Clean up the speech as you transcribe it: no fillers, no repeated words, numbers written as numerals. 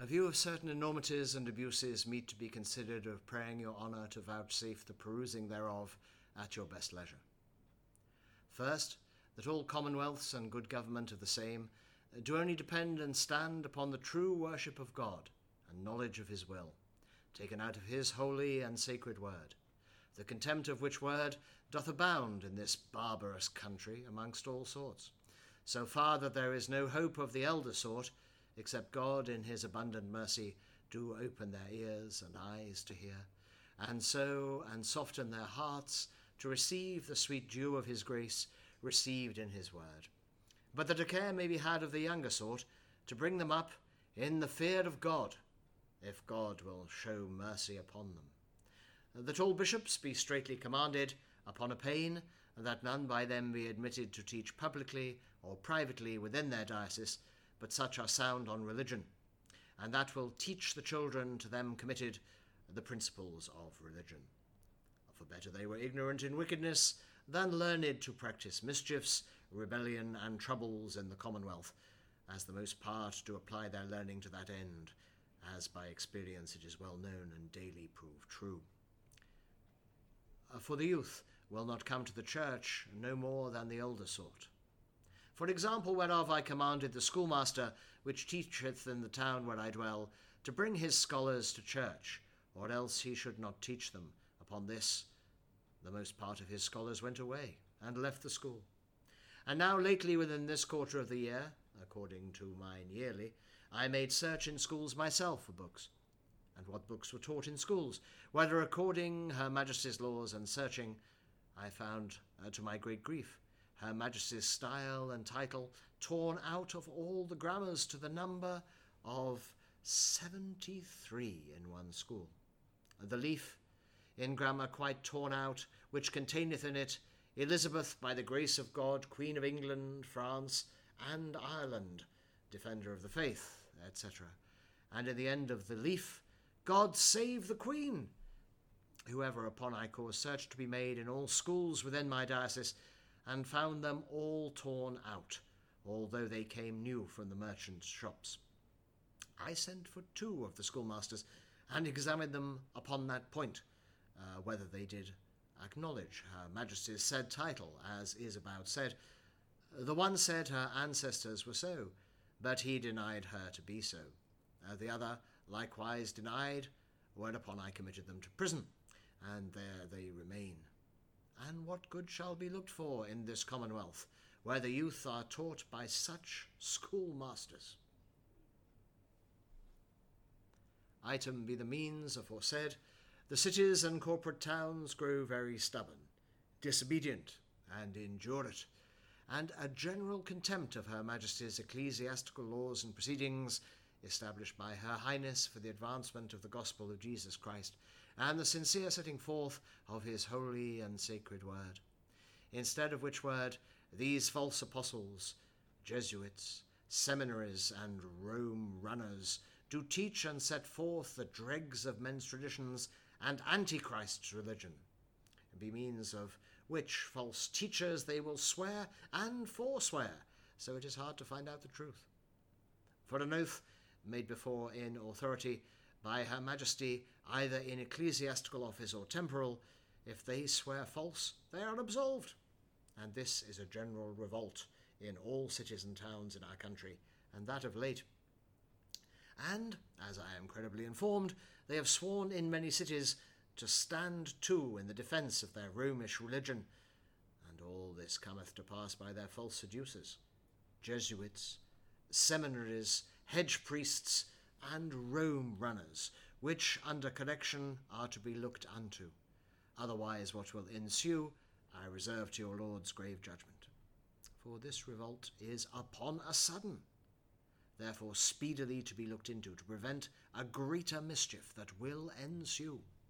A view of certain enormities and abuses meet to be considered of praying your honour to vouchsafe the perusing thereof at your best leisure. First, that all commonwealths and good government of the same do only depend and stand upon the true worship of God and knowledge of his will, taken out of his holy and sacred word, the contempt of which word doth abound in this barbarous country amongst all sorts, so far that there is no hope of the elder sort, except God in his abundant mercy do open their ears and eyes to hear, and soften their hearts to receive the sweet dew of his grace received in his word, but that a care may be had of the younger sort, to bring them up in the fear of God, if God will show mercy upon them. That all bishops be straitly commanded, upon a pain, that none by them be admitted to teach publicly or privately within their diocese, but such are sound on religion, and that will teach the children to them committed the principles of religion. For better they were ignorant in wickedness than learned to practice mischiefs, rebellion, and troubles in the commonwealth, as the most part do apply their learning to that end, as by experience it is well known and daily proved true. For the youth will not come to the church no more than the older sort. For example whereof I commanded the schoolmaster, which teacheth in the town where I dwell, to bring his scholars to church, or else he should not teach them. Upon this, the most part of his scholars went away, and left the school. And now lately within this quarter of the year, according to mine yearly, I made search in schools myself for books. And what books were taught in schools, whether according Her Majesty's laws, and searching, I found, to my great grief, Her Majesty's style and title torn out of all the grammars to the number of 73 in one school. The leaf in grammar quite torn out, which containeth in it Elizabeth, by the grace of God, Queen of England, France, and Ireland, Defender of the Faith, etc. And in the end of the leaf, God save the Queen. Whoever upon I caused search to be made in all schools within my diocese, and found them all torn out, although they came new from the merchants' shops. I sent for 2 of the schoolmasters, and examined them upon that point, whether they did acknowledge Her Majesty's said title, as is about said. The one said her ancestors were so, but he denied her to be so. The other likewise denied, whereupon I committed them to prison, and there they remain. And what good shall be looked for in this commonwealth, where the youth are taught by such schoolmasters? Item be the means aforesaid, the cities and corporate towns grow very stubborn, disobedient, and indurate, and a general contempt of Her Majesty's ecclesiastical laws and proceedings established by Her Highness for the advancement of the gospel of Jesus Christ, and the sincere setting forth of his holy and sacred word. Instead of which word, these false apostles, Jesuits, seminaries, and Rome runners do teach and set forth the dregs of men's traditions and Antichrist's religion, be means of which false teachers they will swear and forswear, so it is hard to find out the truth. For an oath made before in authority by Her Majesty, either in ecclesiastical office or temporal, if they swear false, they are absolved. And this is a general revolt in all cities and towns in our country, and that of late. And, as I am credibly informed, they have sworn in many cities to stand to in the defence of their Romish religion, and all this cometh to pass by their false seducers, Jesuits, seminaries, hedge priests, and Rome runners, which under correction are to be looked unto. Otherwise what will ensue I reserve to your Lord's grave judgment. For this revolt is upon a sudden, therefore speedily to be looked into, to prevent a greater mischief that will ensue.